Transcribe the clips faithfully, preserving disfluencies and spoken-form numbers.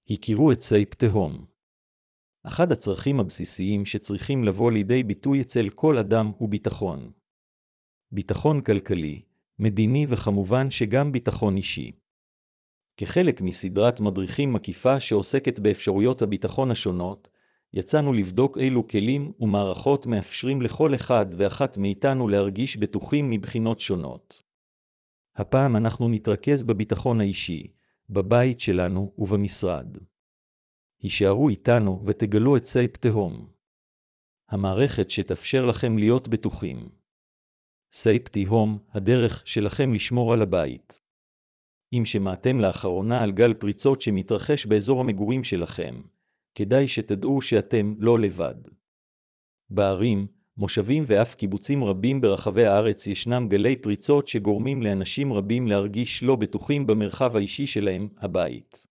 הכירו את סייפ תהום. אחד הצרכים הבסיסיים שצריכים לבוא לידי ביטוי אצל כל אדם הוא ביטחון. ביטחון כלכלי, מדיני וכמובן שגם ביטחון אישי. כחלק מסדרת מדריכים מקיפה שעוסקת באפשרויות הביטחון השונות, יצאנו לבדוק אילו כלים ומערכות מאפשרים לכל אחד ואחת מאיתנו להרגיש בטוחים מבחינות שונות. הפעם אנחנו נתרכז בביטחון האישי, בבית שלנו ובמשרד. הישארו איתנו ותגלו את סייפ תהום. המערכת שתאפשר לכם להיות בטוחים. סייפ תהום, הדרך שלכם לשמור על הבית. אם שמעתם לאחרונה על גל פריצות שמתרחש באזור המגורים שלכם, כדאי שתדעו שאתם לא לבד. בערים, מושבים ואף קיבוצים רבים ברחבי הארץ ישנם גלי פריצות שגורמים לאנשים רבים להרגיש לא בטוחים במרחב האישי שלהם, הבית.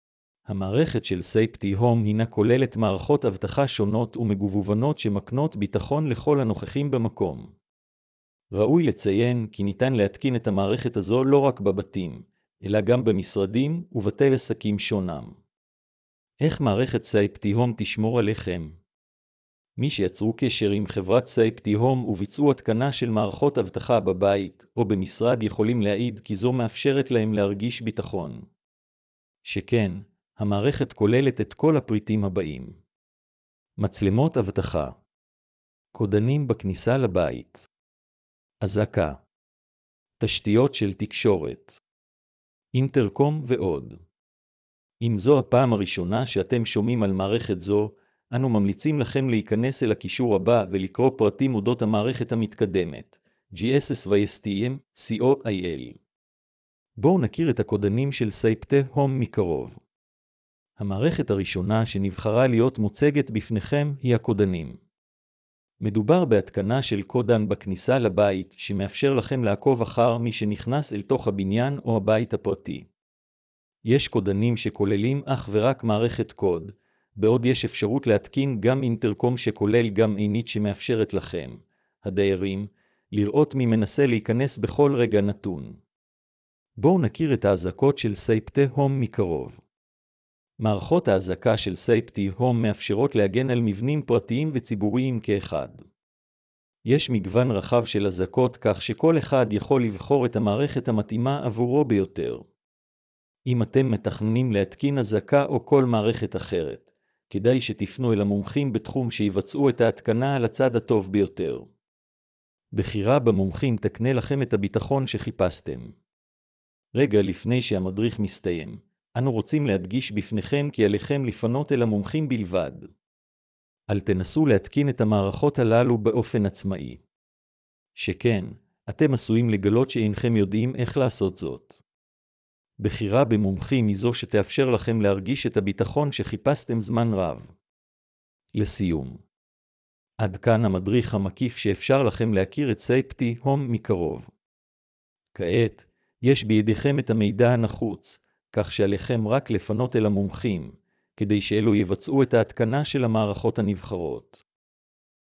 המערכת של סייפ תהום הינה כוללת מערכות אבטחה שונות ומגוונות שמקנות ביטחון לכל הנוכחים במקום. ראוי לציין כי ניתן להתקין את המערכת הזו לא רק בבתים, אלא גם במשרדים ובתי עסקים שונם. איך מערכת סייפ תהום תשמור עליכם? מי שיצרו קשר עם חברת סייפ תהום וביצעו התקנה של מערכות אבטחה בבית או במשרד יכולים להעיד כי זו מאפשרת להם להרגיש ביטחון. שכן, המערכת כוללת את כל הפריטים הבאים. מצלמות אבטחה. קודנים בכניסה לבית. אזעקה. תשתיות של תקשורת. אינטרקום ועוד. אם זו הפעם הראשונה שאתם שומעים על מערכת זו, אנו ממליצים לכם להיכנס אל הקישור הבא ולקרוא פרטים אודות המערכת המתקדמת, ג'י אס אס וי אס טי אם סי או איי אל. בואו נכיר את הקודנים של סייפ תהום מקרוב. המערכת הראשונה שנבחרה להיות מוצגת בפניכם היא הקודנים. מדובר בהתקנה של קודן בכניסה לבית שמאפשר לכם לעקוב אחר מי שנכנס אל תוך הבניין או הבית הפרטי. יש קודנים שכוללים אך ורק מערכת קוד, בעוד יש אפשרות להתקין גם אינטרקום שכולל גם עינית שמאפשרת לכם, הדיירים, לראות מי מנסה להיכנס בכל רגע נתון. בואו נכיר את האזעקות של סייפ תהום מקרוב. מערכות האזעקה של סייפ תהום מאפשרות להגן על מבנים פרטיים וציבוריים כאחד. יש מגוון רחב של אזעקות כך שכל אחד יכול לבחור את המערכת המתאימה עבורו ביותר. אם אתם מתכננים להתקין אזעקה או כל מערכת אחרת, כדאי שתפנו אל המומחים בתחום שיבצעו את ההתקנה על הצד הטוב ביותר. בחירה במומחים תקנה לכם את הביטחון שחיפשתם. רגע לפני שהמדריך מסתיים, אנו רוצים להדגיש בפניכם כי עליכם לפנות אל המומחים בלבד. אל תנסו להתקין את המערכות הללו באופן עצמאי. שכן, אתם עשויים לגלות שאינכם יודעים איך לעשות זאת. בחירה במומחים היא זו שתאפשר לכם להרגיש את הביטחון שחיפשתם זמן רב. לסיום. עד כאן המדריך המקיף שאפשר לכם להכיר את סייפ תהום מקרוב. כעת, יש בידיכם את המידע הנחוץ, כך שעליכם רק לפנות אל המומחים, כדי שאלו יבצעו את ההתקנה של המערכות הנבחרות.